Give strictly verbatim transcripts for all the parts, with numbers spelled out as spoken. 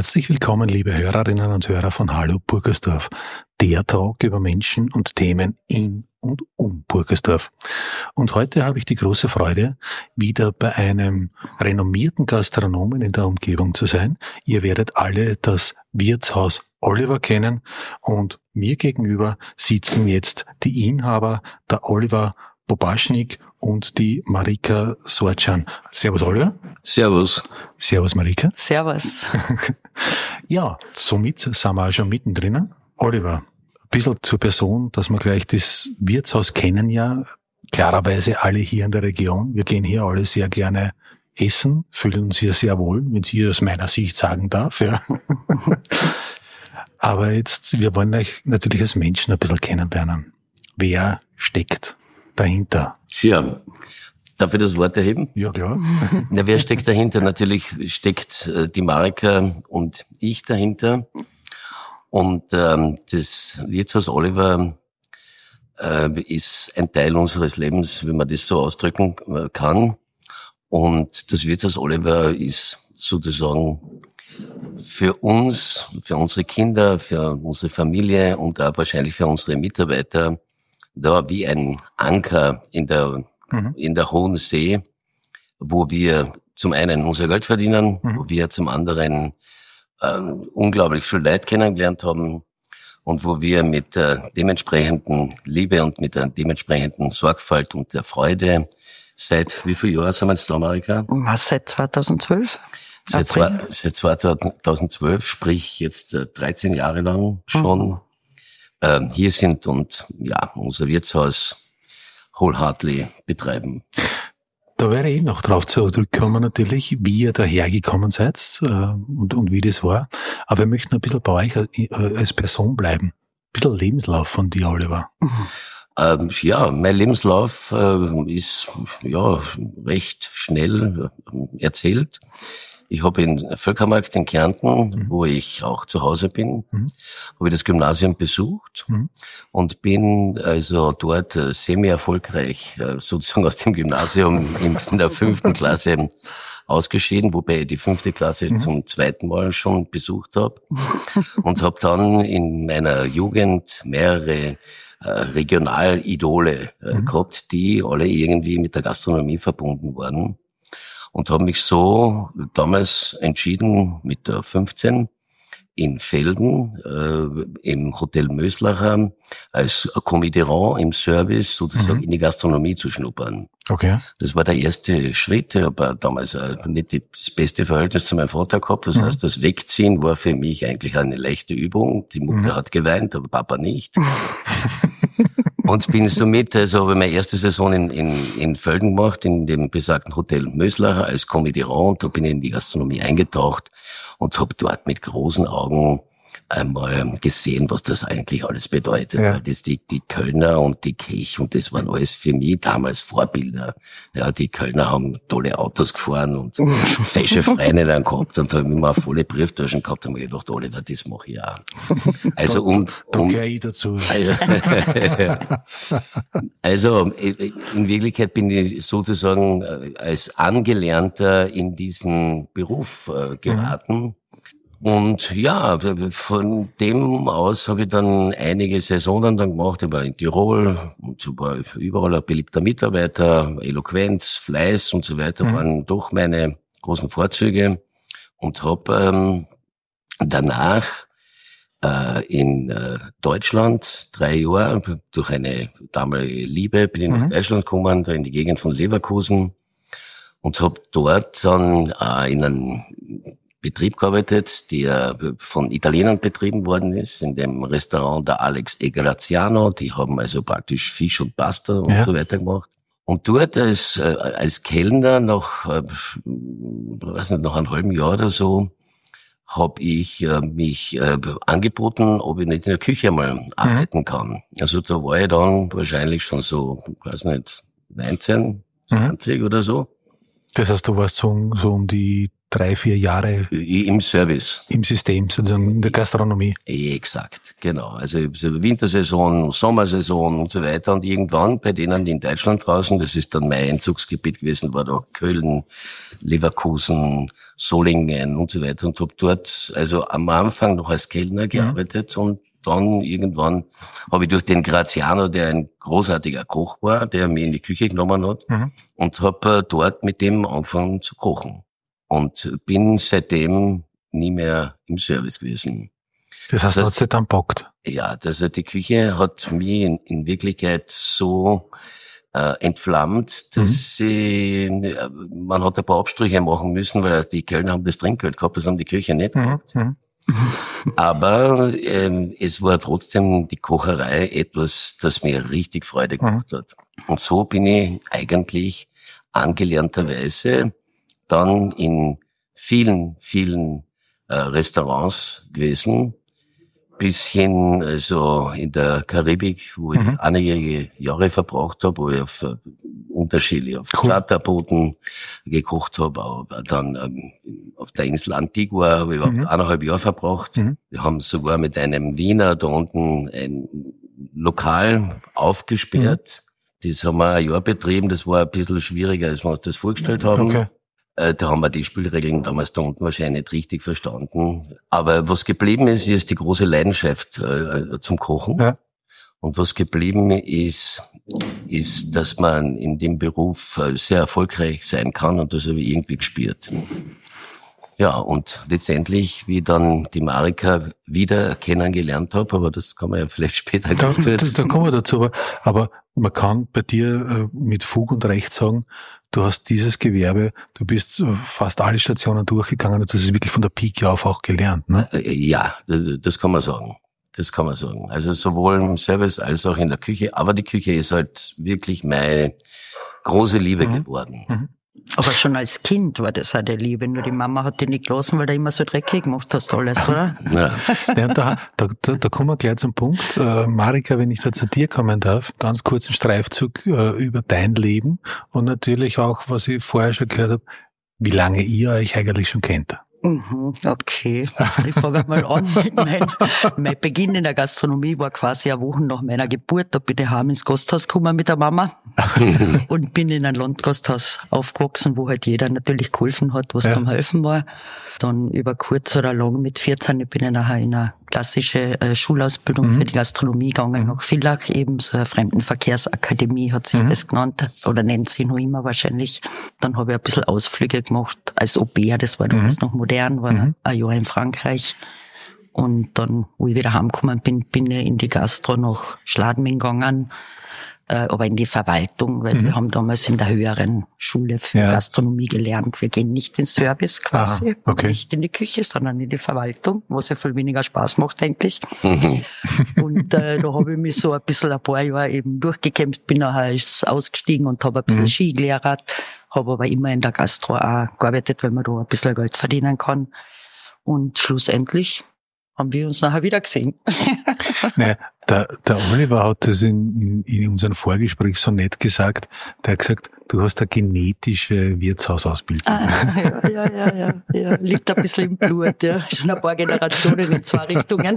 Herzlich willkommen, liebe Hörerinnen und Hörer von Hallo Burgersdorf, der Talk über Menschen und Themen in und um Burgersdorf. Und heute habe ich die große Freude, wieder bei einem renommierten Gastronomen in der Umgebung zu sein. Ihr werdet alle das Wirtshaus Oliver kennen und mir gegenüber sitzen jetzt die Inhaber, der Oliver Bobaschnik und die Marika Sorcan. Servus Oliver. Servus. Servus Marika. Servus. Ja, somit sind wir auch schon mittendrin. Oliver, ein bisschen zur Person, dass wir gleich das Wirtshaus kennen ja. Klarerweise alle hier in der Region. Wir gehen hier alle sehr gerne essen, fühlen uns hier sehr wohl, wenn ich aus meiner Sicht sagen darf. Ja. Aber jetzt, wir wollen euch natürlich als Menschen ein bisschen kennenlernen. Wer steckt dahinter? Tja, darf ich das Wort erheben? Ja, klar. Na, wer steckt dahinter? Natürlich steckt äh, die Marika und ich dahinter. Und ähm, das Wirtshaus Oliver äh, ist ein Teil unseres Lebens, wenn man das so ausdrücken äh, kann. Und das Wirtshaus Oliver ist sozusagen für uns, für unsere Kinder, für unsere Familie und auch wahrscheinlich für unsere Mitarbeiter da wie ein Anker in der, mhm. in der hohen See, wo wir zum einen unser Geld verdienen, mhm. wo wir zum anderen äh, unglaublich viel Leid kennengelernt haben und wo wir mit der dementsprechenden Liebe und mit der dementsprechenden Sorgfalt und der Freude seit wie viel Jahren sind wir jetzt da, Marika? Seit zweitausendzwölf. Seit, zwei, seit zweitausendzwölf, sprich jetzt äh, dreizehn Jahre lang schon mhm. äh, hier sind und ja unser Wirtshaus wholeheartedly betreiben. Da wäre ich noch drauf zurückkommen natürlich, wie ihr dahergekommen seid äh, und, und wie das war. Aber wir möchten ein bisschen bei euch äh, als Person bleiben. Ein bisschen Lebenslauf von dir, Oliver. Mhm. Ähm, ja, mein Lebenslauf äh, ist ja recht schnell äh, erzählt. Ich habe in Völkermarkt in Kärnten, mhm. wo ich auch zu Hause bin, mhm. habe ich das Gymnasium besucht mhm. und bin also dort äh, semi-erfolgreich äh, sozusagen aus dem Gymnasium in, in der fünften Klasse ausgeschieden, wobei ich die fünfte Klasse mhm. zum zweiten Mal schon besucht habe und habe dann in meiner Jugend mehrere äh, Regionalidole äh, mhm. gehabt, die alle irgendwie mit der Gastronomie verbunden waren. Und habe mich so damals entschieden, mit der fünfzehn in Velden äh, im Hotel Möslacher als Commis des Rangs im Service sozusagen mhm. in die Gastronomie zu schnuppern. Okay. Das war der erste Schritt. Ich habe damals äh, nicht das beste Verhältnis zu meinem Vater gehabt. Das mhm. heißt, das Wegziehen war für mich eigentlich eine leichte Übung. Die Mutter mhm. hat geweint, aber Papa nicht. Und bin somit, also habe meine erste Saison in, in, in Velden gemacht, in dem besagten Hotel Möslacher als Commis des Rangs. Und da bin ich in die Gastronomie eingetaucht und habe dort mit großen Augen einmal gesehen, was das eigentlich alles bedeutet. Ja. Weil das die, die Kölner und die Kech und das waren alles für mich damals Vorbilder. Ja, die Kölner haben tolle Autos gefahren und fesche Freunde dann gehabt und haben immer volle Brieftaschen gehabt und mir gedacht, Oliver, das mache ich auch. Also um, um da ich dazu. Also in Wirklichkeit bin ich sozusagen als Angelernter in diesen Beruf äh, geraten. Mhm. Und ja, von dem aus habe ich dann einige Saisonen dann gemacht. Ich war in Tirol und war überall ein beliebter Mitarbeiter. Eloquenz, Fleiß und so weiter mhm. waren doch meine großen Vorzüge. Und habe ähm, danach äh, in äh, Deutschland drei Jahre durch eine damalige Liebe bin ich mhm. nach Deutschland gekommen, da in die Gegend von Leverkusen und habe dort dann äh, in einem Betrieb gearbeitet, der von Italienern betrieben worden ist, in dem Restaurant der Alex e Graziano. Die haben also praktisch Fisch und Pasta und ja. so weiter gemacht. Und dort als, als Kellner nach, weiß nicht, nach einem halben Jahr oder so, habe ich äh, mich äh, angeboten, ob ich nicht in der Küche mal mhm. arbeiten kann. Also da war ich dann wahrscheinlich schon so, weiß nicht, neunzehn, zwanzig mhm. oder so. Das heißt, du warst so, so um die drei, vier Jahre im Service. Im System, sozusagen in der Gastronomie. Exakt, genau. Also Wintersaison, Sommersaison und so weiter. Und irgendwann bei denen in Deutschland draußen, das ist dann mein Einzugsgebiet gewesen, war da Köln, Leverkusen, Solingen und so weiter. Und habe dort also am Anfang noch als Kellner gearbeitet, mhm. und dann irgendwann habe ich durch den Graziano, der ein großartiger Koch war, der mich in die Küche genommen hat, mhm. und habe dort mit dem angefangen zu kochen. Und bin seitdem nie mehr im Service gewesen. Das heißt, das heißt, hat sich dann bockt? Ja, also die Küche hat mich in, in Wirklichkeit so äh, entflammt, dass mhm. ich, man hat ein paar Abstriche machen müssen, weil die Kellner haben das Trinkgeld gehabt, das haben die Küche nicht gehabt. Mhm. Aber ähm, es war trotzdem die Kocherei etwas, das mir richtig Freude gemacht mhm. hat. Und so bin ich eigentlich angelernterweise dann in vielen, vielen äh, Restaurants gewesen, bis hin also in der Karibik, wo mhm. ich einige Jahre verbracht habe, wo ich auf äh, unterschiedlich auf cool. Kletterbooten gekocht habe, aber dann ähm, auf der Insel Antigua habe ich mhm. eineinhalb Jahre verbracht. Mhm. Wir haben sogar mit einem Wiener da unten ein Lokal aufgesperrt. Mhm. Das haben wir ein Jahr betrieben, das war ein bisschen schwieriger, als wir uns das vorgestellt haben. Okay. Da haben wir die Spielregeln damals da unten wahrscheinlich nicht richtig verstanden. Aber was geblieben ist, ist die große Leidenschaft äh, zum Kochen. Ja. Und was geblieben ist, ist, dass man in dem Beruf sehr erfolgreich sein kann. Und das habe ich irgendwie gespürt. Ja, und letztendlich, wie ich dann die Marika wieder kennengelernt habe, aber das kann man ja vielleicht später ganz da, kurz. Da, da kommen wir dazu, aber, aber man kann bei dir äh, mit Fug und Recht sagen, du hast dieses Gewerbe, du bist fast alle Stationen durchgegangen und du hast es wirklich von der Pike auf auch gelernt, ne? Ja, das, das kann man sagen. Das kann man sagen. Also sowohl im Service als auch in der Küche. Aber die Küche ist halt wirklich meine große Liebe mhm. geworden. Mhm. Aber schon als Kind war das auch die Liebe. Nur die Mama hat dich nicht gelassen, weil du immer so dreckig gemacht hast alles, oder? Ja. Ja, da, da, da, da kommen wir gleich zum Punkt. Äh, Marika, wenn ich da zu dir kommen darf, ganz kurz einen Streifzug äh, über dein Leben und natürlich auch, was ich vorher schon gehört habe, wie lange ihr euch eigentlich schon kennt. Okay, ich fange mal an. Mein, mein Beginn in der Gastronomie war quasi eine Woche nach meiner Geburt. Da bin ich heim ins Gasthaus gekommen mit der Mama und bin in ein Landgasthaus aufgewachsen, wo halt jeder natürlich geholfen hat, was ja. zum Helfen war. Dann über kurz oder lang mit vierzehn bin ich nachher in eine klassische äh, Schulausbildung mhm. für die Gastronomie gegangen, nach Villach, eben so eine Fremdenverkehrsakademie hat sich mhm. das genannt, oder nennt sie noch immer wahrscheinlich. Dann habe ich ein bisschen Ausflüge gemacht als Au-pair, das war damals mhm. noch modern, war mhm. ein Jahr in Frankreich. Und dann, wo ich wieder heimgekommen bin, bin ich in die Gastro nach Schladming gegangen, äh, aber in die Verwaltung, weil mhm. wir haben damals in der höheren Schule für ja. Gastronomie gelernt. Wir gehen nicht in Service quasi, ah, okay. nicht in die Küche, sondern in die Verwaltung, was ja viel weniger Spaß macht eigentlich. Mhm. Und äh, da habe ich mich so ein bisschen ein paar Jahre eben durchgekämpft, bin nachher ausgestiegen und habe ein bisschen mhm. Ski gelehrt, habe aber immer in der Gastro auch gearbeitet, weil man da ein bisschen Geld verdienen kann. Und schlussendlich haben wir uns nachher wieder gesehen. Naja, der, der Oliver hat das in, in, in unserem Vorgespräch so nett gesagt. Der hat gesagt, du hast eine genetische Wirtshausausbildung. Ah, ja, ja, ja, ja, ja. Liegt ein bisschen im Blut, ja. Schon ein paar Generationen in zwei Richtungen.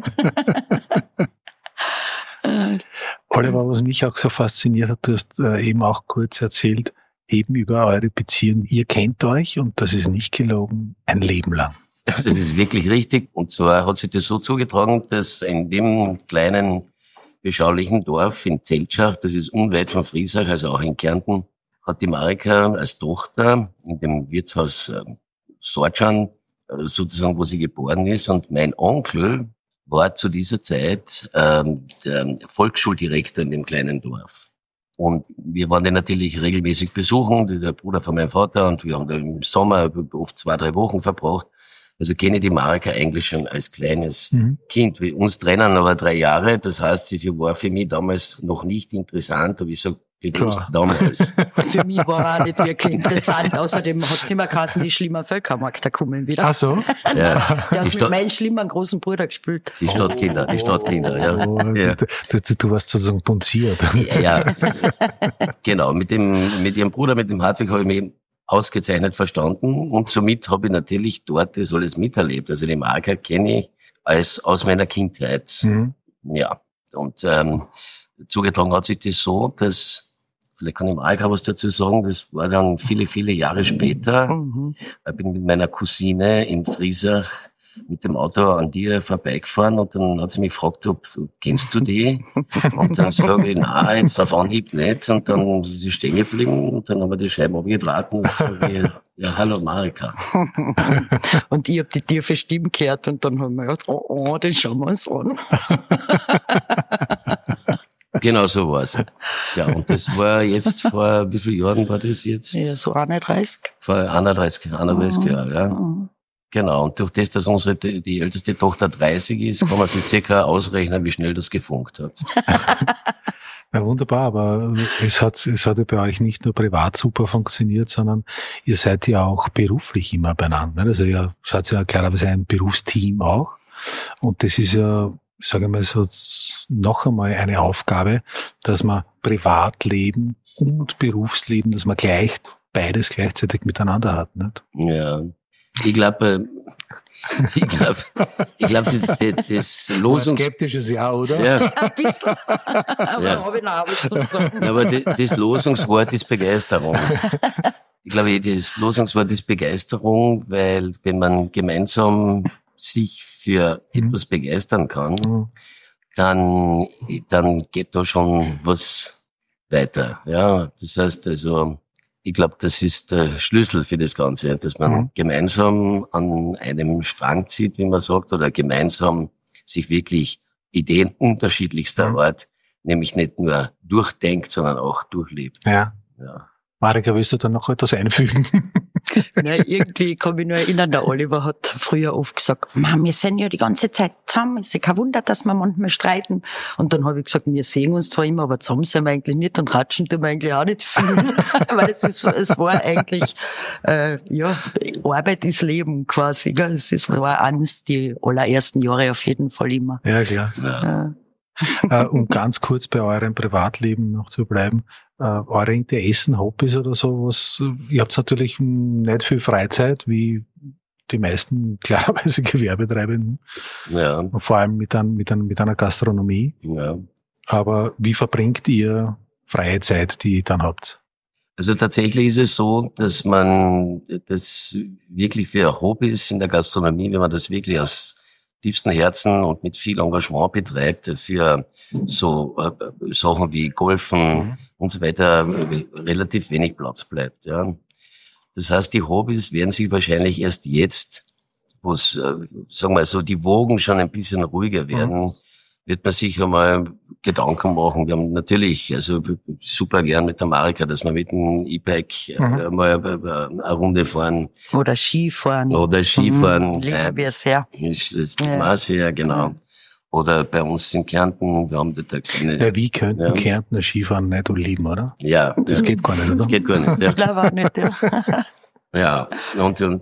Oliver, was mich auch so fasziniert hat, du hast äh, eben auch kurz erzählt, eben über eure Beziehung. Ihr kennt euch, und das ist nicht gelogen, ein Leben lang. Das ist wirklich richtig. Und zwar hat sich das so zugetragen, dass in dem kleinen, beschaulichen Dorf in Zeltschach, das ist unweit von Friesach, also auch in Kärnten, hat die Marika als Tochter in dem Wirtshaus äh, Sortschan, äh, sozusagen, wo sie geboren ist. Und mein Onkel war zu dieser Zeit äh, der Volksschuldirektor in dem kleinen Dorf. Und wir waren den natürlich regelmäßig besuchen, der Bruder von meinem Vater, und wir haben da im Sommer oft zwei, drei Wochen verbracht. Also kenne die Marika eigentlich schon als kleines mhm. Kind. Wir uns trennen aber drei Jahre. Das heißt, sie war für mich damals noch nicht interessant, aber ich sage bewusst damals. Für mich war auch nicht wirklich interessant. Außerdem hat es immer geheißen, die schlimmen Völkermarkt, da kommen wieder. Ach so? Ja, der hat mit Stadt, meinem schlimmen großen Bruder gespielt. Die Stadtkinder, die Stadtkinder, ja. Oh, ja. Du, du, du warst sozusagen punziert. Ja, ja, genau. Mit dem, mit ihrem Bruder, mit dem Hartwig, habe ich mich ausgezeichnet verstanden und somit habe ich natürlich dort das alles miterlebt. Also die Marke kenne ich als aus meiner Kindheit. Mhm. Ja, und ähm, zugetragen hat sich das so, dass, vielleicht kann ich Marke was dazu sagen, das war dann viele, viele Jahre später. Mhm. Ich bin mit meiner Cousine in Friesach mit dem Auto an dir vorbeigefahren und dann hat sie mich gefragt, ob, kennst du die? Und dann sage ich, nein, jetzt auf Anhieb nicht. Und dann ist sie stehen geblieben und dann haben wir die Scheiben abgetragen und sage ich, ja, hallo Marika. Und ich habe die tiefe Stimme gehört und dann haben wir gedacht, oh, oh, den schauen wir uns an. Genau so war's. Ja, und das war jetzt vor, wie vielen Jahren war das jetzt? Ja, so einunddreißig. Vor einunddreißig, einunddreißig mhm. Jahren, ja. Mhm. Genau, und durch das, dass unsere, die älteste Tochter dreißig ist, kann man sich circa ausrechnen, wie schnell das gefunkt hat. Ja, wunderbar, aber es hat, es hat ja bei euch nicht nur privat super funktioniert, sondern ihr seid ja auch beruflich immer beieinander. Also ihr seid ja klarerweise ein Berufsteam auch. Und das ist ja, sage ich mal so, noch einmal eine Aufgabe, dass man Privatleben und Berufsleben, dass man gleich, beides gleichzeitig miteinander hat, nicht? Ja. Ich glaube, ich glaube, ich glaube, das, das, das Losungs... Ein skeptisches Ja, oder? Ja. Ein bisschen. Aber ja. habe ich noch was zu sagen. Aber das, das Losungswort ist Begeisterung. Ich glaube, das Losungswort ist Begeisterung, weil wenn man gemeinsam sich für mhm. etwas begeistern kann, mhm. dann, dann geht da schon was weiter. Ja, das heißt also, ich glaube, das ist der Schlüssel für das Ganze, dass man mhm. gemeinsam an einem Strang zieht, wie man sagt, oder gemeinsam sich wirklich Ideen unterschiedlichster mhm. Art, nämlich nicht nur durchdenkt, sondern auch durchlebt. Ja. Ja. Marika, willst du da noch etwas einfügen? Ja, irgendwie kann mich nur erinnern, der Oliver hat früher oft gesagt, Mann, wir sind ja die ganze Zeit zusammen, ist ja kein Wunder, dass wir manchmal streiten. Und dann habe ich gesagt, wir sehen uns zwar immer, aber zusammen sind wir eigentlich nicht und ratschen tun wir eigentlich auch nicht viel. Weil es, ist, es war eigentlich, äh, ja, Arbeit ist Leben quasi. Gell? Es ist, war eines die allerersten Jahre auf jeden Fall immer. Ja, klar. Ja. Äh, um ganz kurz bei eurem Privatleben noch zu bleiben, äh, eure Interessen, Hobbys oder so, was, ihr habt natürlich nicht viel Freizeit, wie die meisten klarerweise Gewerbetreibenden. Ja. Und vor allem mit, ein, mit, ein, mit einer Gastronomie. Ja. Aber wie verbringt ihr freie Zeit, die ihr dann habt? Also tatsächlich ist es so, dass man das wirklich für Hobbys in der Gastronomie, wenn man das wirklich aus tiefsten Herzen und mit viel Engagement betreibt, für so äh, Sachen wie Golfen mhm. und so weiter relativ wenig Platz bleibt. Ja. Das heißt, die Hobbys werden sich wahrscheinlich erst jetzt, wo es, äh, sagen wir so, die Wogen schon ein bisschen ruhiger werden, mhm. wird man sich einmal Gedanken machen. Wir haben natürlich, also super gern mit der Marika, dass wir mit dem E-Bike mhm. äh, mal eine Runde fahren. Oder Skifahren. Oder Skifahren. Mhm, lieben wir sehr. Das ist ja. sehr, genau. Oder bei uns in Kärnten, wir haben dort eine kleine... Ja, wie könnten ja. Kärntner Skifahren nicht lieben, oder? Ja. Das geht gar nicht, oder? Das geht gar nicht, ja. Ich glaube auch nicht, ja. Ja, und, und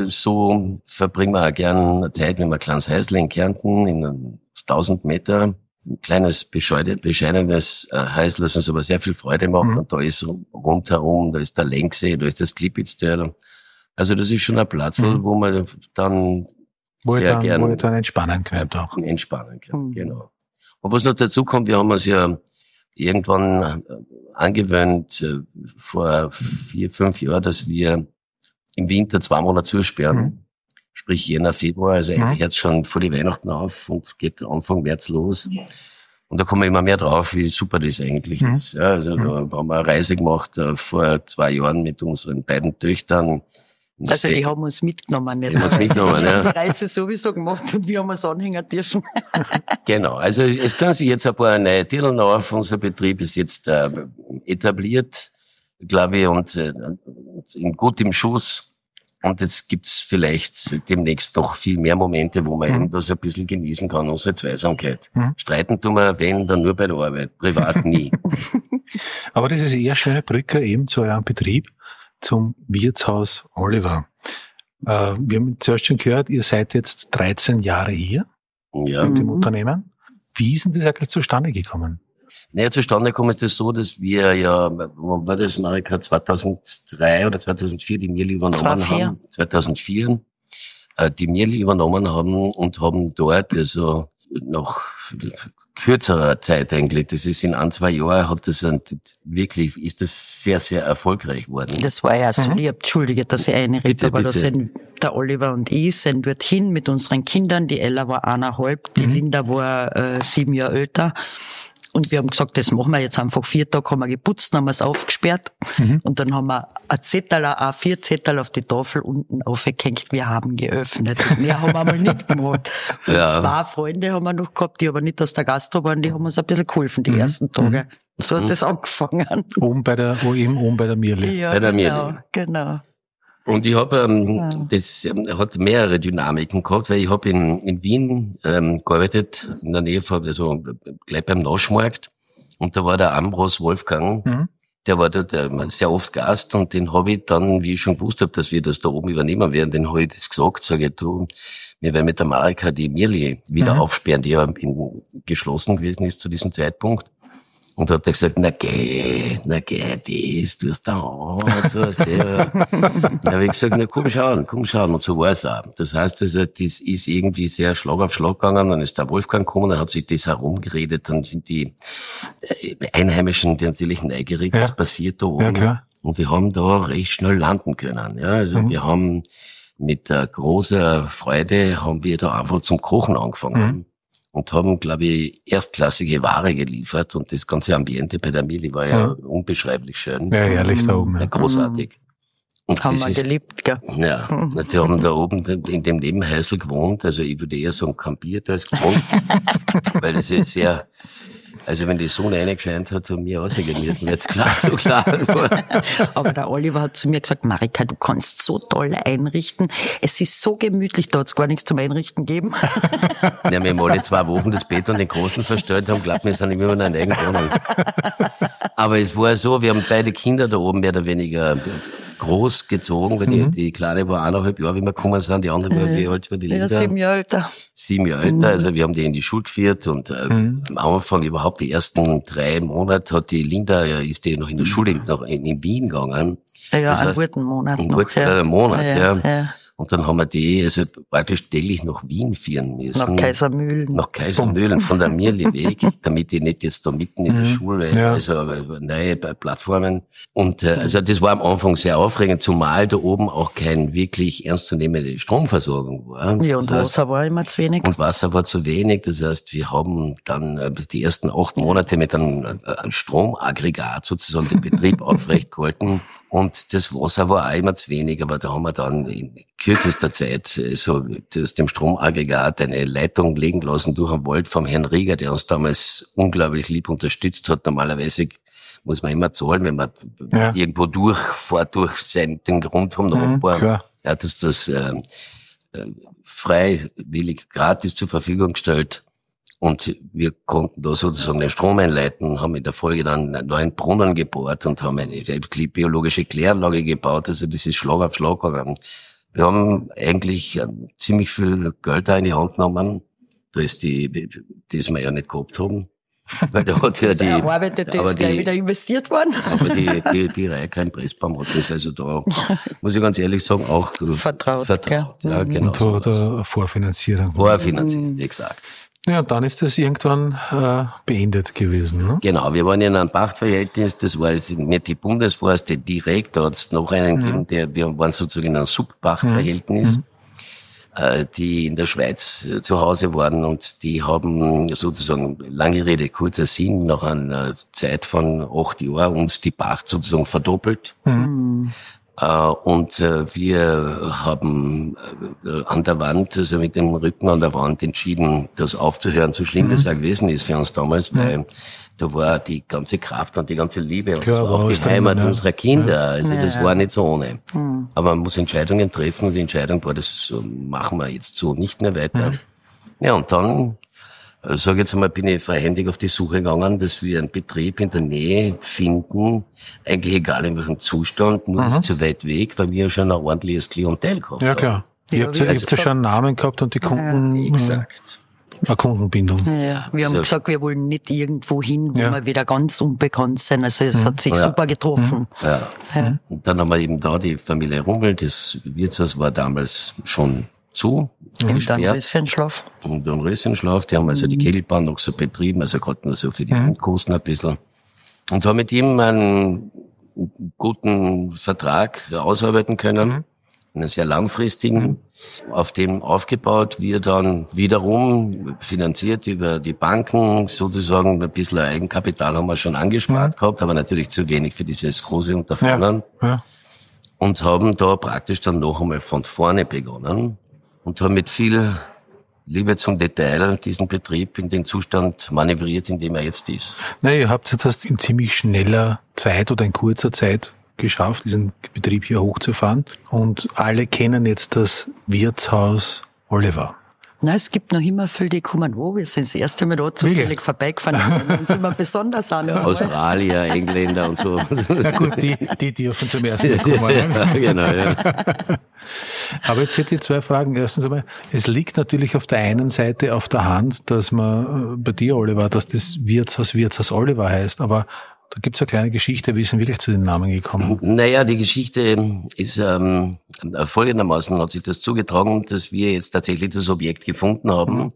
so verbringen wir auch gerne Zeit mit einem kleines Häusl in Kärnten, in tausend Meter. Ein kleines, bescheidenes Häusl, das uns aber sehr viel Freude macht. Mhm. Und da ist rundherum, da ist der Lenksee, da ist das Klipitztal. Also das ist schon ein Platz, mhm. wo man dann wo sehr dann, gern... Wo ihr dann entspannen könnt auch. Entspannen könnt, mhm. genau. Und was noch dazu kommt, wir haben uns ja irgendwann angewöhnt, vor vier, fünf Jahren, dass wir im Winter zwei Monate zusperren. Mhm. Sprich Jänner, Februar, also eigentlich jetzt schon vor die Weihnachten auf und geht Anfang März los. Und da kommen wir immer mehr drauf, wie super das eigentlich mhm. ist. Ja, also mhm. da haben wir eine Reise gemacht uh, vor zwei Jahren mit unseren beiden Töchtern. Also die haben uns mitgenommen, nicht? Die haben uns mitgenommen, ja. Die Reise sowieso gemacht und wir haben uns anhängen dürfen. Genau, also es können sich jetzt ein paar neue Titel auf. Unser Betrieb ist jetzt äh, etabliert, glaube ich, und äh, in gutem Schuss. Und jetzt gibt's vielleicht demnächst noch viel mehr Momente, wo man mhm. eben das ein bisschen genießen kann, unsere Zweisamkeit. Mhm. Streiten tun wir, wenn, dann nur bei der Arbeit, privat nie. Aber das ist eher eine schöne Brücke eben zu eurem Betrieb, zum Wirtshaus Oliver. Äh, wir haben zuerst schon gehört, ihr seid jetzt dreizehn Jahre hier ja. mit dem Unternehmen. Wie ist denn das eigentlich zustande gekommen? Naja, zustande gekommen ist das so, dass wir ja, wann war das, Marika, zweitausenddrei oder zweitausendvier die Mirli übernommen haben. zweitausendvier äh, die Mirli übernommen haben und haben dort, also nach kürzerer Zeit eigentlich, das ist in ein, zwei Jahren, hat das wirklich, ist das sehr, sehr erfolgreich worden. Das war ja so mhm. lieb, entschuldige, dass ich einrede, bitte, aber bitte. da sind der Oliver und ich sind dorthin mit unseren Kindern, die Ella war eineinhalb, die mhm. Linda war äh, sieben Jahre älter. Und wir haben gesagt, das machen wir jetzt einfach. Vier Tage haben wir geputzt, dann haben wir es aufgesperrt. Mhm. Und dann haben wir ein Zettel, ein A vier Zettel auf die Tafel unten aufgehängt. Wir haben geöffnet. Mehr haben wir mal nicht gemacht. Und ja. zwei Freunde haben wir noch gehabt, die aber nicht aus der Gastro waren, die haben uns ein bisschen geholfen, die mhm. ersten Tage. So hat mhm. das angefangen. Oben bei der, wo eben oben bei der Mirli. Ja, bei der genau, Mirli. genau. Und ich habe, ähm, ja. das ähm, hat mehrere Dynamiken gehabt, weil ich habe in, in Wien ähm, gearbeitet, in der Nähe von, also gleich beim Naschmarkt. Und da war der Ambros Wolfgang, mhm. der war dort äh, sehr oft Gast und den habe ich dann, wie ich schon gewusst habe, dass wir das da oben übernehmen werden, den habe ich das gesagt, sage ich, du, wir werden mit der Marika die Mirli wieder mhm. aufsperren, die ja in, geschlossen gewesen ist zu diesem Zeitpunkt. Und hat er gesagt, na geh, na geh, das, du hast da an, so hast du. Dann habe ich gesagt, na komm schauen, komm schauen. Und so war es auch. Das heißt also, das ist irgendwie sehr Schlag auf Schlag gegangen. Dann ist der Wolfgang gekommen, dann hat sich das herumgeredet, dann sind die Einheimischen die natürlich neugierig, ja. was passiert da oben. Ja, klar. Und wir haben da recht schnell landen können. Ja, also mhm. wir haben mit äh, großer Freude haben wir da einfach zum Kochen angefangen. Mhm. Und haben, glaube ich, erstklassige Ware geliefert. Und das ganze Ambiente bei der Mirli war ja, ja. unbeschreiblich schön. Ja, herrlich da oben. Ja. Großartig. Und haben das wir ist, geliebt, gell? Ja, mhm. die haben da oben in dem Nebenhäusl gewohnt. Also ich würde eher sagen kampiert als gewohnt. Weil das ist sehr... Also wenn die Sonne reingescheint hat, haben wir rausgehen müssen. Jetzt klar, so klar. Aber der Oliver hat zu mir gesagt, Marika, du kannst so toll einrichten. Es ist so gemütlich, da hat es gar nichts zum Einrichten gegeben. Ja, wir haben alle zwei Wochen das Bett und den Großen verstellt, haben glaubt, wir sind immer in einer eigenen Wohnung. Aber es war so, wir haben beide Kinder da oben mehr oder weniger groß gezogen, weil mhm. die, die Kleine war eineinhalb Jahre, wie wir gekommen sind, die andere war wie alt war die Linda? Ja, sieben Jahre älter. Sieben Jahre älter, also wir haben die in die Schule geführt und äh, mhm. am Anfang überhaupt die ersten drei Monate hat die Linda, ja, ist die noch in der Schule noch in, in Wien gegangen. Ja, ja, das einen heißt, guten Monat einen noch. guten Ja. Monat, ja. Ja, ja. Und dann haben wir die also praktisch täglich nach Wien führen müssen. Nach Kaisermühlen. Nach Kaisermühlen, von der Mirli weg, damit die nicht jetzt da mitten in der Schule, ja. also neue Plattformen. Und äh, also das war am Anfang sehr aufregend, zumal da oben auch kein wirklich ernstzunehmende Stromversorgung war. Ja, und das Wasser heißt, war immer zu wenig. Und Wasser war zu wenig. Das heißt, wir haben dann äh, die ersten acht Monate mit einem äh, Stromaggregat sozusagen den Betrieb aufrecht gehalten. Und das Wasser war auch immer zu wenig, aber da haben wir dann in kürzester Zeit so aus dem Stromaggregat eine Leitung legen lassen durch den Wald vom Herrn Rieger, der uns damals unglaublich lieb unterstützt hat. Normalerweise muss man immer zahlen, wenn man ja. irgendwo durchfährt, durch seinen, den Grund vom Nachbarn. Mhm, er hat uns das äh, äh, freiwillig gratis zur Verfügung gestellt. Und wir konnten da sozusagen den Strom einleiten, haben in der Folge dann einen neuen Brunnen gebohrt und haben eine biologische Kläranlage gebaut. Also das ist Schlag auf Schlag gegangen. Wir haben eigentlich ziemlich viel Geld da in die Hand genommen, das die, das wir ja nicht gehabt haben. Weil da hat ja die, erarbeitet, aber ist die, gleich wieder investiert worden. Aber die, die, die Reihe kein Pressbaum hat das, also da muss ich ganz ehrlich sagen, auch vertraut. vertraut. Ja, genau. Und so oder Vorfinanzierung. Vorfinanzierung, exakt. Ja, und dann ist das irgendwann äh, beendet gewesen, ne? Genau, wir waren in einem Pachtverhältnis, das war jetzt nicht die Bundesforste direkt, da hat es noch einen gegeben, mhm. der, wir waren sozusagen in einem Subpachtverhältnis, mhm. äh, die in der Schweiz äh, zu Hause waren und die haben sozusagen, lange Rede, kurzer Sinn, nach einer Zeit von acht Jahren uns die Pacht sozusagen verdoppelt. Mhm. Und wir haben an der Wand, also mit dem Rücken an der Wand entschieden, das aufzuhören, so schlimm mhm. das auch gewesen ist für uns damals, mhm. weil da war die ganze Kraft und die ganze Liebe und Klar, das war auch die Heimat dann, unserer Kinder, ja. also das ja. war nicht so ohne. Mhm. Aber man muss Entscheidungen treffen und die Entscheidung war, das so, machen wir jetzt so nicht mehr weiter. Mhm. Ja, und dann sag jetzt einmal, bin ich freihändig auf die Suche gegangen, dass wir einen Betrieb in der Nähe finden, eigentlich egal in welchem Zustand, nur mhm. nicht so weit weg, weil wir ja schon ein ordentliches Klientel gehabt haben. Ja, klar. Ihr habt ja, also, ja schon einen Namen gehabt und die Kunden... Ja, exakt. eine Kundenbindung. Ja, wir haben So. gesagt, wir wollen nicht irgendwo hin, wo Ja. wir wieder ganz unbekannt sind. Also es Mhm. hat sich Ja. super getroffen. Ja. Ja. Und dann haben wir eben da die Familie Rummel, das Wirtshaus war damals schon zu, Und dann gesperrt. Röschenschlaf. Und dann Röschenschlaf, die haben also die Kegelbahn noch so betrieben, also gerade nur so für die Windkosten ein bisschen. Und haben mit ihm einen guten Vertrag ausarbeiten können, einen sehr langfristigen, auf dem aufgebaut, wir dann wiederum finanziert über die Banken, sozusagen ein bisschen Eigenkapital haben wir schon angespart gehabt, aber natürlich zu wenig für dieses große Unterfangen. Ja. Und haben da praktisch dann noch einmal von vorne begonnen und haben mit viel Liebe zum Detail diesen Betrieb in den Zustand manövriert, in dem er jetzt ist. Naja, ihr habt das in ziemlich schneller Zeit oder in kurzer Zeit geschafft, diesen Betrieb hier hochzufahren. Und alle kennen jetzt das Wirtshaus Oliver. Nein, es gibt noch immer viele, die kommen, wo wir sind das erste Mal da zufällig vorbeigefahren. Das ist immer besonders an. Australier, Engländer und so. Gut, die, die dürfen zum ersten Mal kommen. Ja, genau, ja. Aber jetzt hätte ich zwei Fragen. Erstens einmal, es liegt natürlich auf der einen Seite auf der Hand, dass man äh, bei dir, Oliver, dass das Wirtshaus Wirtshaus Oliver heißt, aber da gibt's eine kleine Geschichte, wie ist denn wirklich zu den Namen gekommen? Naja, die Geschichte ist ähm, folgendermaßen hat sich das zugetragen, dass wir jetzt tatsächlich das Objekt gefunden haben.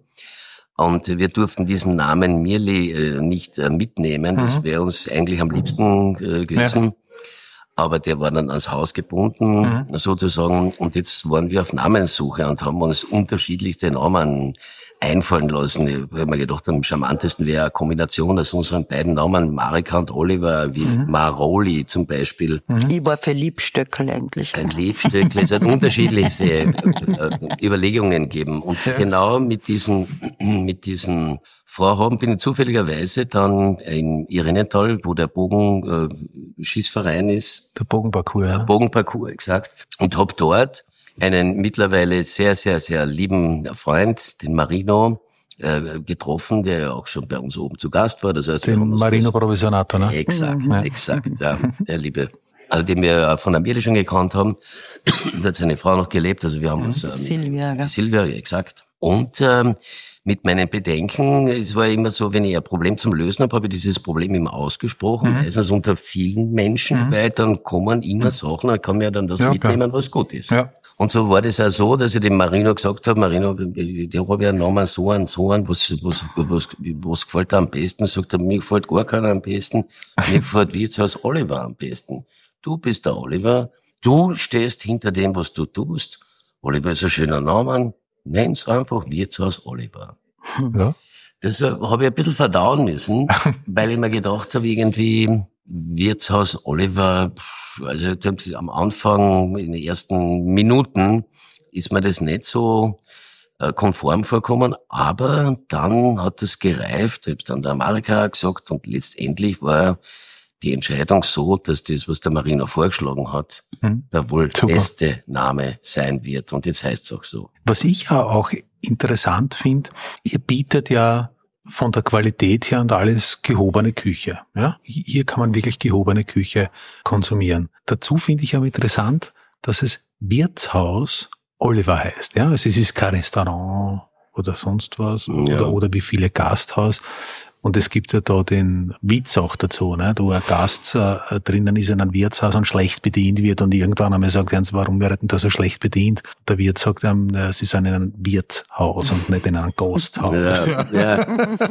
Und wir durften diesen Namen Mirli äh, nicht äh, mitnehmen. Das wäre uns eigentlich am liebsten äh, gewesen. Ja. Aber der war dann ans Haus gebunden, mhm. sozusagen. Und jetzt waren wir auf Namenssuche und haben uns unterschiedlichste Namen einfallen lassen. Ich habe mir gedacht, am charmantesten wäre eine Kombination aus unseren beiden Namen, Marika und Oliver, wie mhm. Maroli zum Beispiel. Mhm. Ich war für Liebstöckel eigentlich. Ein Liebstöckle, es hat unterschiedlichste äh, Überlegungen gegeben. Und ja. genau mit diesen, mit diesen Vorhaben bin ich zufälligerweise dann in Irenental, wo der Bogenschießverein äh, ist. Der Bogenparcours, ja. Der Bogenparcours, exakt. Und hab dort einen mittlerweile sehr, sehr, sehr lieben Freund, den Marino, äh, getroffen, der ja auch schon bei uns oben zu Gast war. Das heißt, den Marino Provisionato, ne? Exakt, mhm. exakt, ja, der liebe, also den wir von Amerika schon gekannt haben. Da hat seine Frau noch gelebt, also wir haben uns... Ähm, Silvia, gell? Silvia, exakt. Und ähm, mit meinen Bedenken, es war immer so, wenn ich ein Problem zum Lösen habe, habe ich dieses Problem immer ausgesprochen, mhm. meistens unter vielen Menschen, mhm. weil dann kommen immer Sachen, dann kann man ja dann das ja, mitnehmen, klar. was gut ist. Ja. Und so war das auch so, dass ich dem Marino gesagt habe, Marino, der habe ja einen Namen so einen, so einen, was, was, was, was gefällt dir am besten? Sagt er, mir gefällt gar keiner am besten, mir gefällt Wirtshaus Oliver am besten. Du bist der Oliver, du stehst hinter dem, was du tust. Oliver ist ein schöner Name, nenn's einfach Wirtshaus Oliver. Ja. Das habe ich ein bisschen verdauen müssen, weil ich mir gedacht habe, irgendwie Wirtshaus Oliver, also am Anfang, in den ersten Minuten, ist mir das nicht so äh, konform vorkommen, aber dann hat es gereift, ich habe dann der Amerika gesagt und letztendlich war die Entscheidung so, dass das, was der Marino vorgeschlagen hat, hm. der wohl Super. beste Name sein wird und jetzt heißt es auch so. Was ich ja auch interessant finde, ihr bietet ja von der Qualität her und alles gehobene Küche. Ja, hier kann man wirklich gehobene Küche konsumieren. Dazu finde ich aber interessant, dass es Wirtshaus Oliver heißt. Ja, also es ist kein Restaurant oder sonst was ja. oder, oder wie viele Gasthaus. Und es gibt ja da den Witz auch dazu, ne, wo ein Gast äh, drinnen ist in einem Wirtshaus und schlecht bedient wird und irgendwann einmal sagt er, warum wird denn da so schlecht bedient? Und der Wirt sagt ihm, äh, sie sind in einem Wirtshaus und nicht in einem Gasthaus. Ja, ja.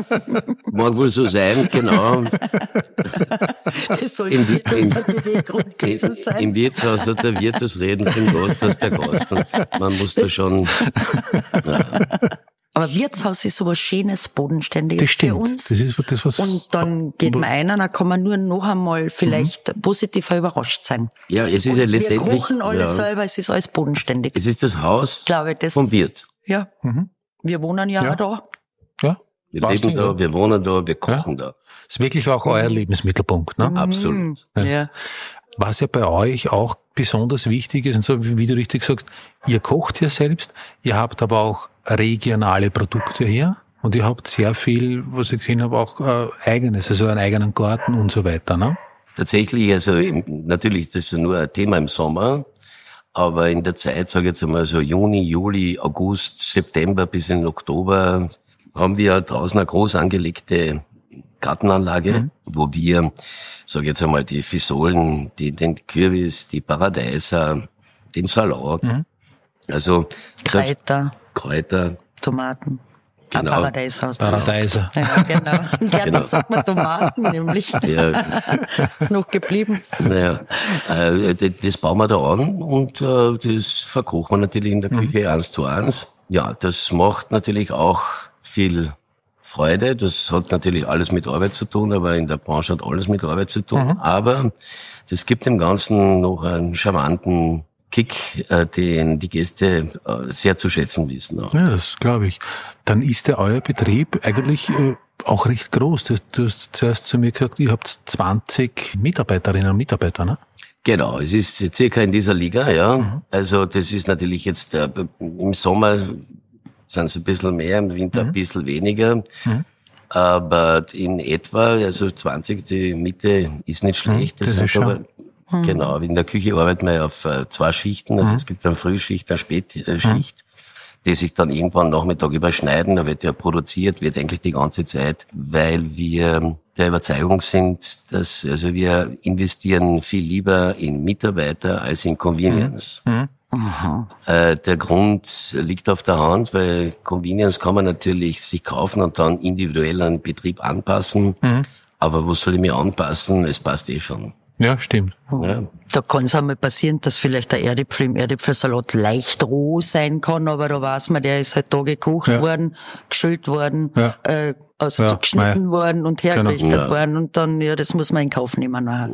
Mag wohl so sein, genau. Das soll Im, im, Beweggrund gewesen sein. Im Wirtshaus hat der Wirt das Reden, im Gasthaus der Gast. Und man muss da schon... Ja. Aber Wirtshaus ist sowas Schönes, Bodenständiges das stimmt. für uns. Das ist das, was und dann geht man ein und dann kann man nur noch einmal vielleicht mhm. positiver überrascht sein. Ja, es ist und ja letztendlich... Wir kochen alles ja. selber, es ist alles bodenständig. Es ist das Haus glaube, das, vom Wirt. Ja, mhm. wir wohnen ja, ja. auch da. Ja. Wir Warst leben da, wir wohnen da, wir kochen ja. da. Ist wirklich auch euer Lebensmittelpunkt, ne? Mhm. Absolut. Ja. ja. Was ja bei euch auch besonders wichtig ist, und so wie du richtig sagst, ihr kocht ja selbst, ihr habt aber auch regionale Produkte hier und ihr habt sehr viel, was ich gesehen habe, auch äh, eigenes, also einen eigenen Garten und so weiter, ne? Tatsächlich, also natürlich, das ist nur ein Thema im Sommer, aber in der Zeit, sage ich jetzt einmal so Juni, Juli, August, September bis in Oktober, haben wir draußen eine groß angelegte Gartenanlage, mhm. wo wir, sag ich jetzt einmal, die Fisolen, die, den Kürbis, die Paradeiser, den Salat, mhm. also Kräuter, Kräuter, Tomaten. Genau. Ah, Paradeiser. Paradeiser. Ja, genau. Ja, genau. das sagt man Tomaten nämlich. Ja. Ist noch geblieben. Naja, äh, das bauen wir da an und äh, das verkochen wir natürlich in der Küche mhm. eins zu eins. Ja, das macht natürlich auch viel Freude. Das hat natürlich alles mit Arbeit zu tun, aber in der Branche hat alles mit Arbeit zu tun. Mhm. Aber das gibt dem Ganzen noch einen charmanten Kick, äh, den die Gäste äh, sehr zu schätzen wissen. Auch. Ja, das glaube ich. Dann ist der euer Betrieb eigentlich äh, auch recht groß. Du, du hast zuerst zu mir gesagt, ihr habt zwanzig Mitarbeiterinnen und Mitarbeiter, ne? Genau, es ist circa in dieser Liga, ja. Mhm. Also das ist natürlich jetzt äh, im Sommer sind es ein bisschen mehr, im Winter mhm. ein bisschen weniger. Mhm. Aber in etwa, also zwanzig, die Mitte ist nicht schlecht. Das, das ist aber, mhm. Genau, in der Küche arbeiten wir auf äh, zwei Schichten. Also mhm. es gibt eine Frühschicht, eine Spätschicht, äh, mhm. die sich dann irgendwann Nachmittag überschneiden. Da wird ja produziert, wird eigentlich die ganze Zeit, weil wir der Überzeugung sind, dass also wir investieren viel lieber in Mitarbeiter als in Convenience. Mhm. Mhm. Äh, der Grund liegt auf der Hand, weil Convenience kann man natürlich sich kaufen und dann individuell an den Betrieb anpassen. Mhm. Aber wo soll ich mich anpassen? Es passt eh schon. Ja, stimmt. Ja. Da kann es einmal passieren, dass vielleicht der Erdäpfel im Erdäpfelsalat leicht roh sein kann, aber da weiß man, der ist halt da gekocht ja. worden, geschült worden, ja. äh, ausgeschnitten ja, worden und hergerichtet genau. worden und dann, ja, das muss man in Kauf nehmen nachher.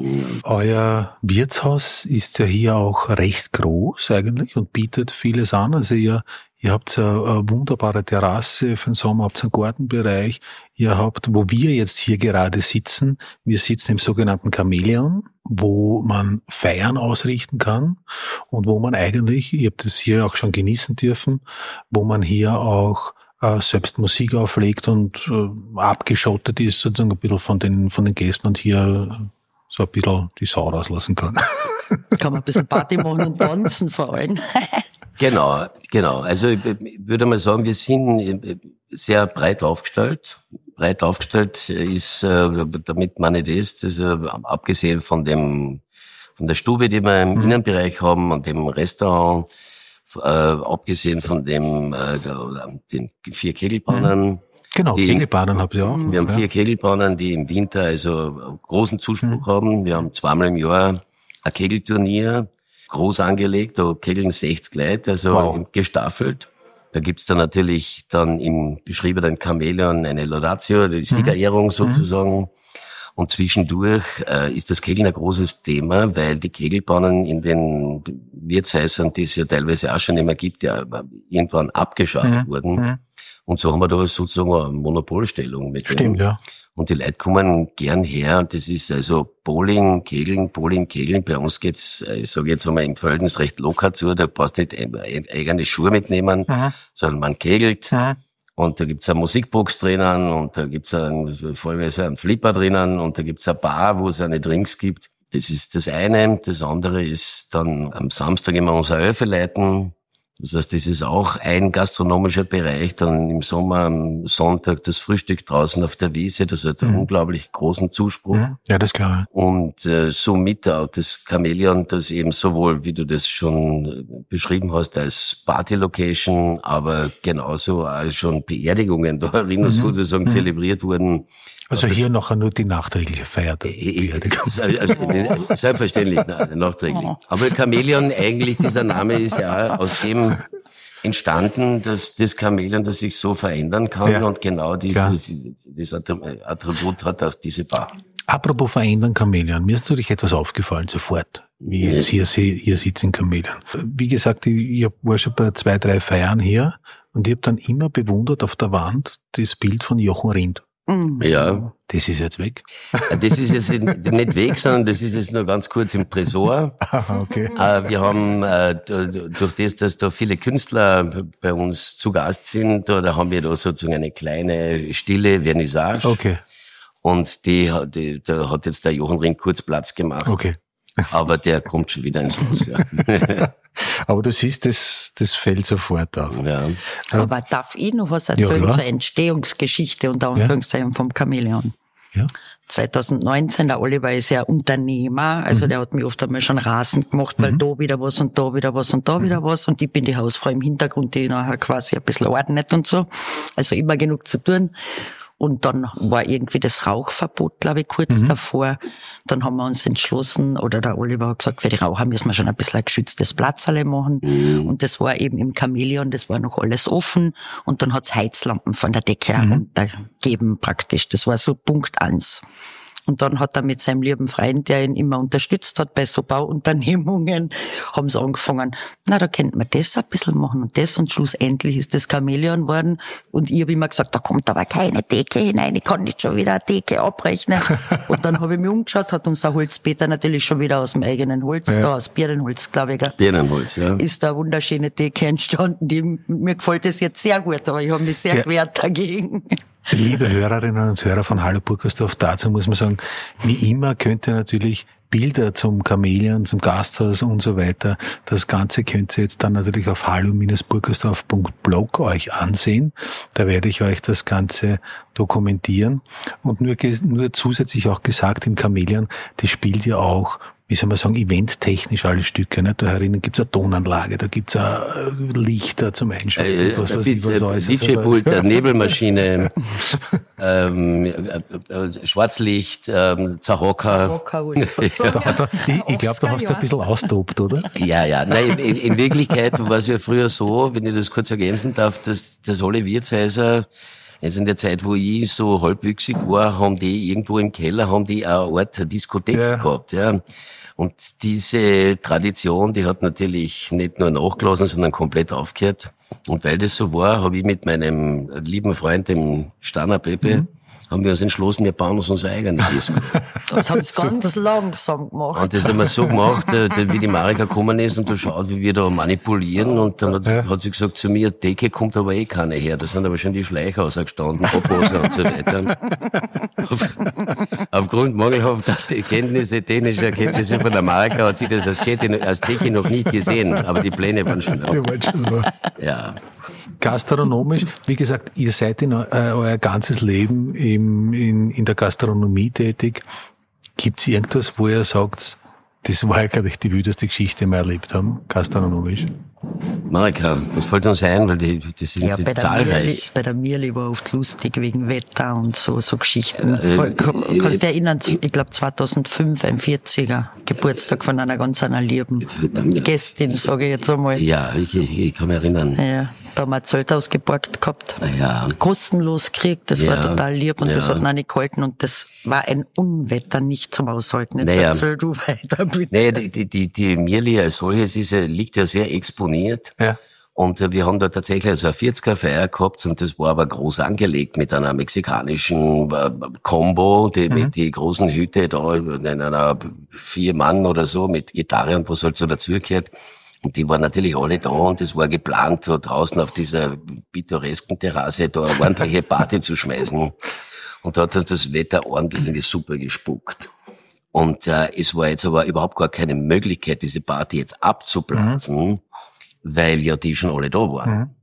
Euer Wirtshaus ist ja hier auch recht groß eigentlich und bietet vieles an. Also ihr Ihr habt eine, eine wunderbare Terrasse für den Sommer, habt einen Gartenbereich. Ihr habt, wo wir jetzt hier gerade sitzen, wir sitzen im sogenannten Chamäleon, wo man Feiern ausrichten kann und wo man eigentlich, ihr habt es hier auch schon genießen dürfen, wo man hier auch äh, selbst Musik auflegt und äh, abgeschottet ist sozusagen ein bisschen von den, von den Gästen und hier so ein bisschen die Sau rauslassen kann. Kann man ein bisschen Party machen und tanzen vor allem. Genau, genau. Also ich würde mal sagen, wir sind sehr breit aufgestellt. Breit aufgestellt ist, damit meine ich das, das abgesehen von dem, von der Stube, die wir im mhm. Innenbereich haben und dem Restaurant, äh, abgesehen von dem, äh, den vier Kegelbahnen. Genau, die, Kegelbahnen habt ihr auch. Wir haben ja. vier Kegelbahnen, die im Winter also großen Zuspruch mhm. haben. Wir haben zweimal im Jahr ein Kegelturnier, groß angelegt, da kegeln sechzig Leute, also wow. gestaffelt. Da gibt's dann natürlich dann im beschriebenen Chamäleon eine Laudatio, die Siegerehrung mhm. sozusagen. Und zwischendurch äh, ist das Kegeln ein großes Thema, weil die Kegelbahnen in den Wirtshäusern, die es ja teilweise auch schon immer gibt, ja irgendwann abgeschafft mhm. wurden. Mhm. Und so haben wir da sozusagen eine Monopolstellung mit Stimmt, dem. ja. Und die Leute kommen gern her und das ist also Bowling, Kegeln, Bowling, Kegeln. Bei uns geht's, ich sage jetzt einmal im Verhältnis recht locker zu, da passt nicht eigene Schuhe mitnehmen, mhm. sondern man kegelt. Mhm. Und da gibt's eine Musikbox drinnen und da gibt's einen, vollweise einen Flipper drinnen und da gibt's eine Bar, wo es eine Drinks gibt. Das ist das eine. Das andere ist dann am Samstag immer unser Öfe leiten. Das heißt, das ist auch ein gastronomischer Bereich. Dann im Sommer am Sonntag das Frühstück draußen auf der Wiese. Das hat einen mhm. unglaublich großen Zuspruch. Mhm. Ja, das ist klar. Und äh, somit auch das Chamäleon, das eben sowohl, wie du das schon beschrieben hast, als Party-Location, aber genauso auch schon Beerdigungen darin mhm. sozusagen mhm. zelebriert wurden. Also das hier nachher nur die nachträgliche Feier der Beerdigung. Also, selbstverständlich, nein, nachträglich. Aber Chamäleon, eigentlich, dieser Name ist ja aus dem entstanden, dass das Chamäleon, das sich so verändern kann ja, und genau dieses, dieses Attribut hat auch diese Bar. Apropos verändern Chamäleon, mir ist natürlich etwas aufgefallen sofort, wie ich jetzt hier, hier sitze in Chamäleon. Wie gesagt, ich, ich war schon bei zwei, drei Feiern hier und ich habe dann immer bewundert auf der Wand das Bild von Jochen Rindt. Ja. Das ist jetzt weg. Das ist jetzt nicht weg, sondern das ist jetzt nur ganz kurz im Tresor. Okay. Wir haben, durch das, dass da viele Künstler bei uns zu Gast sind, da haben wir da sozusagen eine kleine, stille Vernissage. Okay. Und die, die, da hat jetzt der Jochen Rindt kurz Platz gemacht. Okay. aber der kommt schon wieder ins Haus. Ja. Aber du siehst, das, das fällt sofort auf. Ja. Aber darf ich noch was erzählen Ja, zur Entstehungsgeschichte unter Anführungszeichen ja. vom Chamäleon? Ja. zwanzig neunzehn, der Oliver ist ja Unternehmer, also mhm. der hat mich oft einmal schon rasend gemacht, weil mhm. da wieder was und da wieder was und da mhm. wieder was und ich bin die Hausfrau im Hintergrund, die nachher quasi ein bisschen ordnet und so. Also immer genug zu tun. Und dann war irgendwie das Rauchverbot, glaube ich, kurz mhm. davor. Dann haben wir uns entschlossen, oder der Oliver hat gesagt, für die Raucher müssen wir schon ein bisschen ein geschütztes Platzerle machen. Mhm. Und das war eben im Chamäleon, das war noch alles offen. Und dann hat's Heizlampen von der Decke mhm. heruntergegeben praktisch. Das war so Punkt eins. Und dann hat er mit seinem lieben Freund, der ihn immer unterstützt hat bei so Bauunternehmungen, haben sie angefangen, na, da könnte man das ein bisschen machen und das und schlussendlich ist das Chamäleon worden und ich habe immer gesagt, da kommt aber keine Decke hinein, ich kann nicht schon wieder eine Decke abrechnen. Und dann habe ich mich umgeschaut, hat unser Holzbeter natürlich schon wieder aus dem eigenen Holz, ja. da, aus Birnenholz, glaube ich. Gell? Birnenholz, ja. Ist da eine wunderschöne Decke entstanden, die, mir gefällt das jetzt sehr gut, aber ich habe mich sehr ja. gewehrt dagegen. Liebe Hörerinnen und Hörer von Hallo Burgersdorf, dazu muss man sagen, wie immer könnt ihr natürlich Bilder zum Chamäleon, zum Gasthaus und so weiter, das Ganze könnt ihr jetzt dann natürlich auf hallo burgersdorf punkt blog euch ansehen. Da werde ich euch das Ganze dokumentieren. Und nur, nur zusätzlich auch gesagt, im Chamäleon, das spielt ja auch, wie soll man sagen, eventtechnisch alle Stücke. Ne? Da herinnen gibt's eine Tonanlage, da gibt's auch Lichter zum Einschalten. Äh, was weiß ich, was alles. D J-Pult, Nebelmaschine, ähm, äh, Schwarzlicht, ähm, Zahocker. ja. Ich, ich glaube, da hast du ein bisschen austobt, oder? Ja, ja. Nein, in, in Wirklichkeit war es ja früher so, wenn ich das kurz ergänzen darf, dass, dass alle Wirtshäuser, also in der Zeit, wo ich so halbwüchsig war, haben die irgendwo im Keller, haben die auch eine Art Diskothek ja. gehabt, ja. Und diese Tradition, die hat natürlich nicht nur nachgelassen, sondern komplett aufgehört. Und weil das so war, habe ich mit meinem lieben Freund, dem Stanner Pepe, mhm. haben wir uns entschlossen, wir bauen uns unsere eigene Disco. Das haben sie ganz langsam gemacht. Und das haben wir so gemacht, wie die Marika gekommen ist und da schaut, wie wir da manipulieren. Und dann hat, ja. hat sie gesagt zu mir, Decke kommt aber eh keine her. Da sind aber schon die Schleicher ausgestanden, Abwasser und so weiter. Auf, aufgrund mangelhafter Kenntnisse, technischer Kenntnisse von der Marika hat sie das als, Kette, als Decke noch nicht gesehen. Aber die Pläne waren schon da. Die waren schon da. Ja. Gastronomisch, wie gesagt, ihr seid in äh, euer ganzes Leben im, in, in der Gastronomie tätig. Gibt's irgendwas, wo ihr sagt, das war eigentlich die wildeste Geschichte, die wir erlebt haben, gastronomisch? Marika, was fällt uns ein, weil die, die sind ja, die bei zahlreich. Der Mirli, bei der Mirli war oft lustig wegen Wetter und so, so Geschichten. Äh, Kannst du dich erinnern, ich glaube zweitausendfünf, ein vierziger Geburtstag von einer ganz einer lieben Gästin, sage ich jetzt einmal. Ja, ich, ich, ich kann mich erinnern. Ja, da haben wir ein Zelt ausgeborgt gehabt. Ja. Kostenlos gekriegt, das ja. war total lieb und ja. das hat noch nicht gehalten und das war ein Unwetter nicht zum Aushalten. Jetzt naja. erzähl du weiter, bitte. Naja, die, die, die Mirli als solches ist, liegt ja sehr exponiert. Ja. Und wir haben da tatsächlich also eine vierziger-Feier gehabt und das war aber groß angelegt mit einer mexikanischen äh, Combo, die mhm. mit die großen Hüte da in einer vier Mann oder so mit Gitarre und was halt so dazugehört. Und die waren natürlich alle da und es war geplant, da draußen auf dieser pittoresken Terrasse da eine ordentliche Party zu schmeißen. Und da hat uns das Wetter ordentlich in die Suppe gespuckt. Und äh, es war jetzt aber überhaupt gar keine Möglichkeit, diese Party jetzt abzublasen, mhm. weil ja die schon alle da waren. Mhm.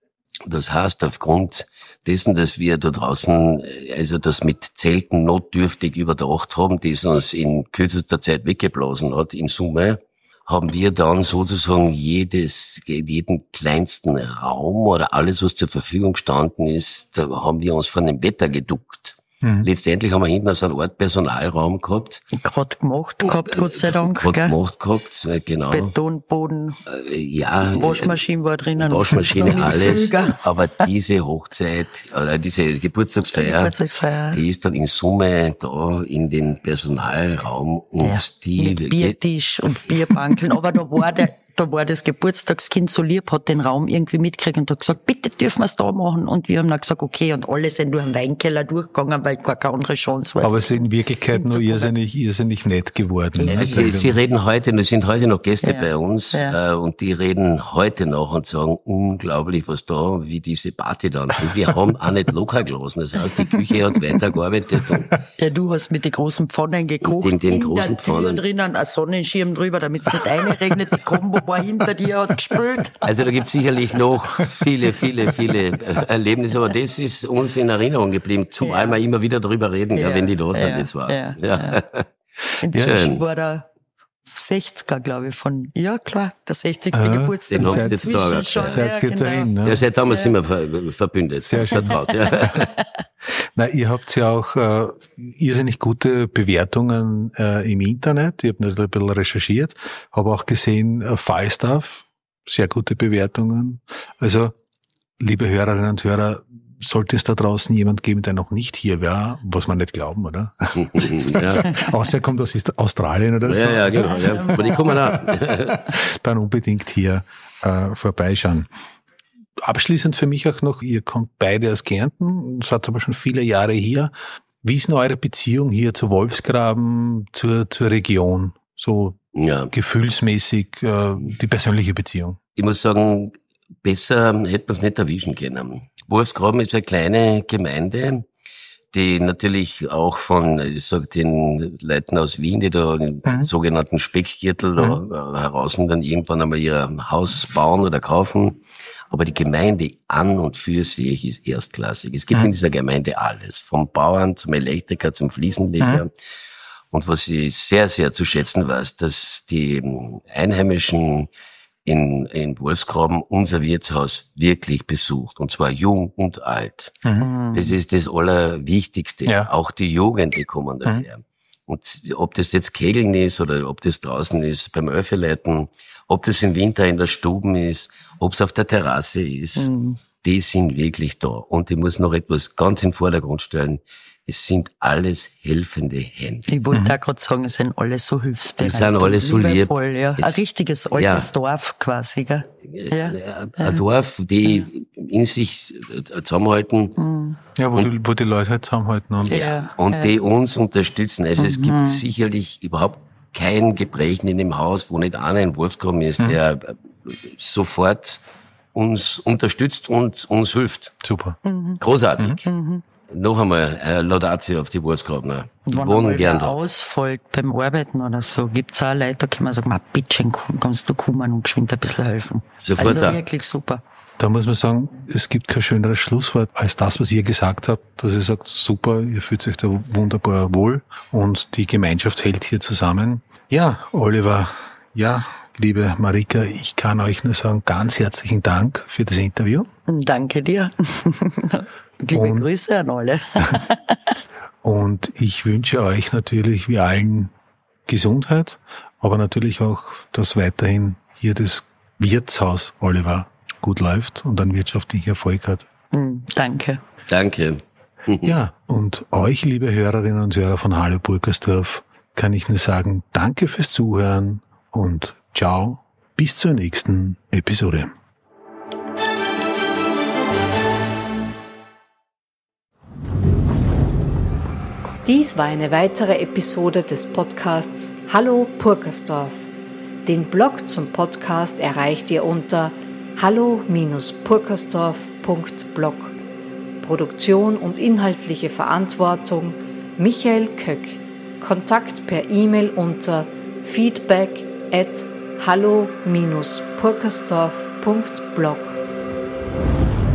Das heißt, aufgrund dessen, dass wir da draußen, also das mit Zelten notdürftig überdacht haben, die es uns in kürzester Zeit weggeblasen hat, in Summe, haben wir dann sozusagen jedes, jeden kleinsten Raum oder alles, was zur Verfügung gestanden ist, da haben wir uns von dem Wetter geduckt. Mhm. Letztendlich haben wir hinten so eine Art Personalraum gehabt. Gerade gemacht gehabt, Gott sei Dank. Gerade gemacht gehabt, genau. Betonboden. Äh, ja. Waschmaschine war drinnen. Waschmaschine, alles. Aber diese Hochzeit, oder diese Geburtstagsfeier, Geburtstagsfeier, die ist dann in Summe da in den Personalraum und ja, die... mit Biertisch und Bierbankeln. Aber da war der, da war das Geburtstagskind so lieb, hat den Raum irgendwie mitgekriegt und hat gesagt, bitte dürfen wir es da machen. Und wir haben dann gesagt, okay, und alle sind durch den Weinkeller durchgegangen, weil gar keine andere Chance war. Aber es ist in Wirklichkeit nur irrsinnig, irrsinnig nett geworden. Ja, sie, sie reden heute, es sind heute noch Gäste ja. bei uns, ja. äh, und die reden heute noch und sagen, unglaublich, was da, wie diese Party dann. Und wir haben auch nicht locker gelassen. Das heißt, die Küche hat weitergearbeitet. Und ja, du hast mit den großen Pfannen gekocht. Den, den in großen der Tür Pfannen. drinnen, ein Sonnenschirm drüber, damit es nicht einregnet. Die Kombo war hinter dir, hat gespült. Also da gibt es sicherlich noch viele, viele, viele Erlebnisse, aber das ist uns in Erinnerung geblieben, zumal ja. wir immer wieder drüber reden, ja, ja, wenn die da sind, ja, die zwei. Ja, ja. Ja. Inzwischen Schön. war der sechziger, glaube ich, von, ja klar, der sechzigste Ah, Geburtstag. den haben sie jetzt da. Seid ihr dahin, ne? Ja, seit damals sind wir ver- verbündet, sehr vertraut. Ja. Na, ihr habt ja auch äh, irrsinnig gute Bewertungen äh, im Internet. Ich habe natürlich ein bisschen recherchiert, habe auch gesehen, äh, Falstaff, sehr gute Bewertungen. Also, liebe Hörerinnen und Hörer, sollte es da draußen jemand geben, der noch nicht hier wäre, was man nicht glauben, oder? Ja. Außer er kommt aus Australien oder so. Ja, ja, genau. Ja. Aber die kommen auch. Dann unbedingt hier äh, vorbeischauen. Abschließend für mich auch noch, ihr kommt beide aus Kärnten, seid aber schon viele Jahre hier. Wie ist denn eure Beziehung hier zu Wolfsgraben, zur, zur Region? So ja. gefühlsmäßig, äh, die persönliche Beziehung. Ich muss sagen, besser hätte man es nicht erwischen können. Wolfsgraben ist eine kleine Gemeinde, die natürlich auch von, ich sag, den Leuten aus Wien, die da den mhm. sogenannten Speckgürtel mhm. da heraus dann irgendwann einmal ihr Haus bauen oder kaufen. Aber die Gemeinde an und für sich ist erstklassig. Es gibt mhm. in dieser Gemeinde alles. Vom Bauern zum Elektriker zum Fliesenleger. Mhm. Und was ich sehr, sehr zu schätzen weiß, dass die Einheimischen in, in Wolfsgraben unser Wirtshaus wirklich besucht. Und zwar jung und alt. Mhm. Das ist das Allerwichtigste. Ja. Auch die Jugend, die kommen daher. Mhm. Und ob das jetzt Kegeln ist oder ob das draußen ist beim Öffeleiten, ob das im Winter in der Stube ist, ob es auf der Terrasse ist, mhm. die sind wirklich da. Und ich muss noch etwas ganz in den Vordergrund stellen. Es sind alles helfende Hände. Ich wollte mhm. auch gerade sagen, es sind alle so hilfsbereit. Es sind alle so lieb. Ja. Ein richtiges altes ja. Dorf quasi. Gell? Ja. Ein ja. Dorf, die in sich zusammenhalten. Mhm. Ja, wo, und, die, wo die Leute halt zusammenhalten. Und, ja. und ja. die uns unterstützen. Also mhm. es gibt sicherlich überhaupt kein Gebrechen in dem Haus, wo nicht einer in Wolfsgraben ist, mhm. der sofort uns unterstützt und uns hilft. Super. Mhm. Großartig. Mhm. Noch einmal äh, Laudatio auf die Wolfsgrabener. Wenn wohnen gern da. ausfällt beim Arbeiten oder so, gibt's auch Leute, da kann man sagen, ma, bitte, kannst du kommen und geschwind ein bisschen helfen. Sofort also da. Wirklich super. Da muss man sagen, es gibt kein schöneres Schlusswort als das, was ihr gesagt habt, dass ihr sagt, super, ihr fühlt euch da wunderbar wohl und die Gemeinschaft hält hier zusammen. Ja, Oliver, ja, liebe Marika, ich kann euch nur sagen, ganz herzlichen Dank für das Interview. Danke dir. Liebe und, Grüße an alle. Und ich wünsche euch natürlich wie allen Gesundheit, aber natürlich auch, dass weiterhin hier das Wirtshaus Oliver gut läuft und einen wirtschaftlichen Erfolg hat. Danke. Danke. Ja, und euch, liebe Hörerinnen und Hörer von Hallo Burkersdorf, kann ich nur sagen, danke fürs Zuhören und ciao, bis zur nächsten Episode. Dies war eine weitere Episode des Podcasts Hallo Purkersdorf. Den Blog zum Podcast erreicht ihr unter hallo Bindestrich purkersdorf Punkt blog. Produktion und inhaltliche Verantwortung Michael Köck. Kontakt per E-Mail unter feedback at hallo Bindestrich purkersdorf Punkt blog.